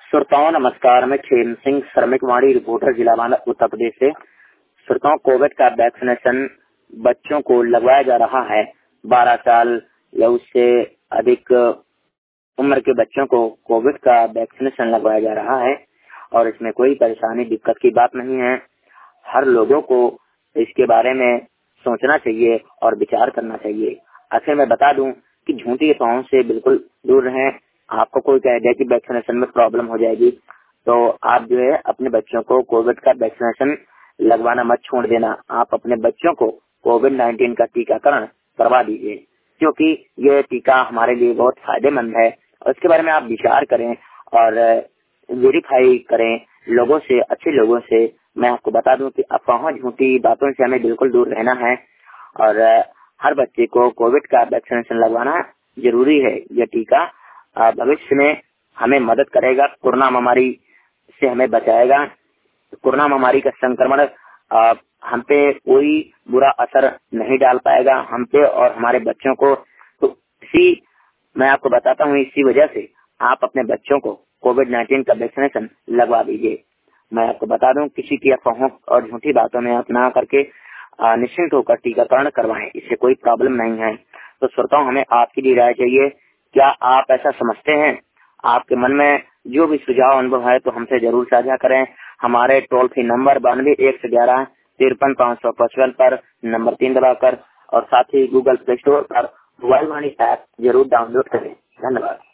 श्रोताओं नमस्कार, मैं खेम सिंह श्रमिक वाणी रिपोर्टर जिला बांदा उत्तर प्रदेश से। श्रोताओं, कोविड का वैक्सीनेशन बच्चों को लगवाया जा रहा है। 12 साल या उससे अधिक उम्र के बच्चों को कोविड का वैक्सीनेशन लगवाया जा रहा है और इसमें कोई परेशानी दिक्कत की बात नहीं है। हर लोगों को इसके बारे में सोचना चाहिए और विचार करना चाहिए। आखिर मैं बता दूं कि झूठी अफवाहों से बिल्कुल दूर रहें। आपको कोई कह दे कि वैक्सीनेशन में प्रॉब्लम हो जाएगी तो आप जो है अपने बच्चों को कोविड का वैक्सीनेशन लगवाना मत छोड़ देना। आप अपने बच्चों को कोविड-19 का टीकाकरण करवा दीजिए, क्योंकि यह टीका हमारे लिए बहुत फायदेमंद है। और इसके बारे में आप विचार करें और वेरीफाई करें लोगों से, अच्छे लोगों से। मैं आपको बता दूं कि अफवाहों, झूठी बातों से हमें बिल्कुल दूर रहना है और हर बच्चे को कोविड का वैक्सीनेशन लगवाना जरूरी है। यह टीका भविष्य में हमें मदद करेगा, कोरोना महामारी से हमें बचाएगा। कोरोना महामारी का संक्रमण हम पे कोई बुरा असर नहीं डाल पाएगा, हम पे और हमारे बच्चों को। तो मैं आपको बताता हूँ, इसी वजह से आप अपने बच्चों को कोविड-19 का वैक्सीनेशन लगवा दीजिए। मैं आपको बता दूं, किसी की अफवाहों और झूठी बातों में आप ना करके निश्चिंत होकर टीकाकरण करवाएं, इससे कोई प्रॉब्लम नहीं है। तो श्रोताओं, हमें आपकी भी राय चाहिए। क्या आप ऐसा समझते हैं? आपके मन में जो भी सुझाव अनुभव है तो हमसे जरूर साझा करें। हमारे टोल फ्री नंबर 92-111-53-555 पर नंबर 3 दबाकर और साथ ही गूगल प्ले स्टोर पर मोबाइल वाणी ऐप जरूर डाउनलोड करें। धन्यवाद।